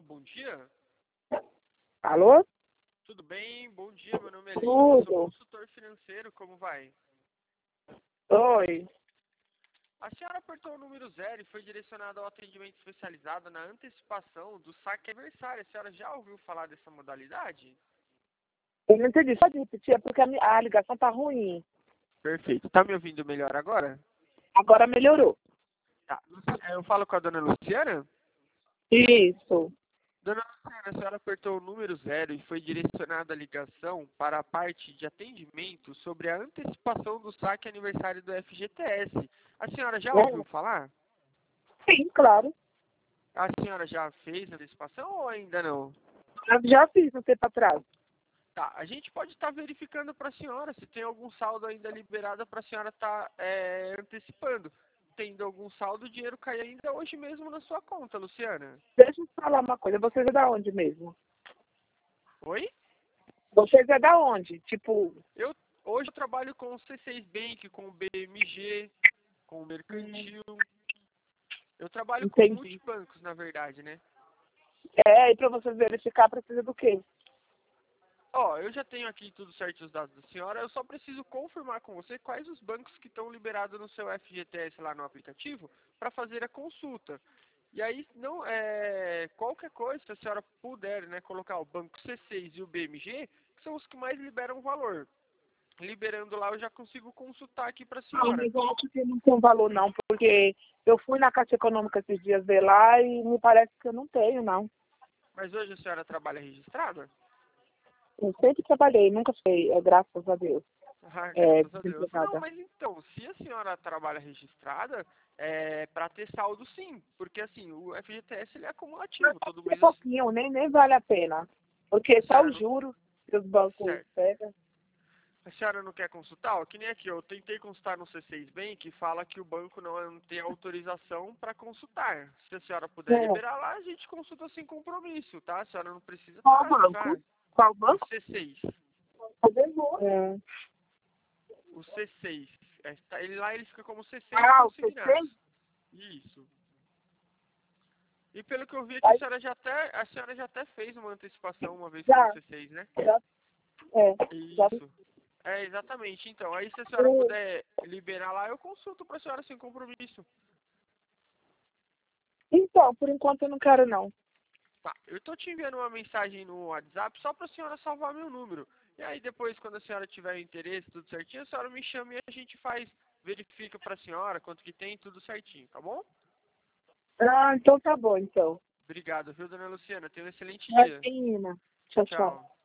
bom dia. Alô? Tudo bem? Bom dia, meu nome é Lino, Tudo. sou consultor financeiro, como vai? Oi. A senhora apertou o número 0 e foi direcionada ao atendimento especializado na antecipação do saque aniversário. A senhora já ouviu falar dessa modalidade? Eu não entendi. Pode repetir? É porque a ligação tá ruim. Perfeito. Tá me ouvindo melhor agora? Agora melhorou. Tá. Eu falo com a dona Luciana? Isso. Dona Luciana, a senhora apertou o número 0 e foi direcionada a ligação para a parte de atendimento sobre a antecipação do saque aniversário do FGTS. A senhora já ouviu falar? Sim, claro. A senhora já fez a antecipação ou ainda não? Eu já fiz um tempo atrás. Tá, a gente pode estar verificando para a senhora se tem algum saldo ainda liberado para a senhora estar antecipando. Tendo algum saldo, o dinheiro cai ainda hoje mesmo na sua conta, Luciana. Deixa eu falar uma coisa. Vocês é da onde mesmo? Oi? Vocês é da onde? Tipo... Hoje eu trabalho com o C6 Bank, com o BMG, com o Mercantil. Eu trabalho com Entendi. multibancos, na verdade, né? E para vocês verificar, precisa do quê? Eu já tenho aqui tudo certo os dados da senhora, eu só preciso confirmar com você quais os bancos que estão liberados no seu FGTS lá no aplicativo para fazer a consulta. E aí, não qualquer coisa, se a senhora puder, né, colocar o banco C6 e o BMG, que são os que mais liberam valor. Liberando lá, eu já consigo consultar aqui para a Não, senhora. mas eu acho que não tem valor não, porque eu fui na Caixa Econômica esses dias ver lá e me parece que eu não tenho, não. Mas hoje a senhora trabalha registrada? Eu sempre trabalhei, nunca sei, graças a Deus. Ah, graças a Deus. Não, Desempregada. mas então, se a senhora trabalha registrada, é para ter saldo sim. Porque assim, o FGTS ele é acumulativo. Todo É mês pouquinho, nem vale a pena. Porque a só senhora os não. juros que os bancos Certo. pegam. A senhora não quer consultar? Ó, que nem aqui, eu tentei consultar no C6 Bank que fala que o banco não tem autorização para consultar. Se a senhora puder É. liberar lá, a gente consulta sem compromisso, tá? A senhora não precisa Qual estar banco? já. Qual O banco? C6. É. O C6. Ele fica como C6 Ah, o consignados. PC? Isso. E pelo que eu vi aqui, Aí, a senhora já até fez uma antecipação uma vez pelo já, C6, né? já, é, já. Isso. É, exatamente. Então, aí se a senhora puder liberar lá, eu consulto para a senhora sem compromisso. Então, por enquanto eu não quero não. Tá, eu tô te enviando uma mensagem no WhatsApp só para a senhora salvar meu número. E aí depois, quando a senhora tiver interesse, tudo certinho, a senhora me chama e a gente verifica para a senhora quanto que tem, tudo certinho, tá bom? Ah, então tá bom, então. Obrigado, viu, dona Luciana? Tenha um excelente dia. Imagina. Tchau, tchau. Tchau.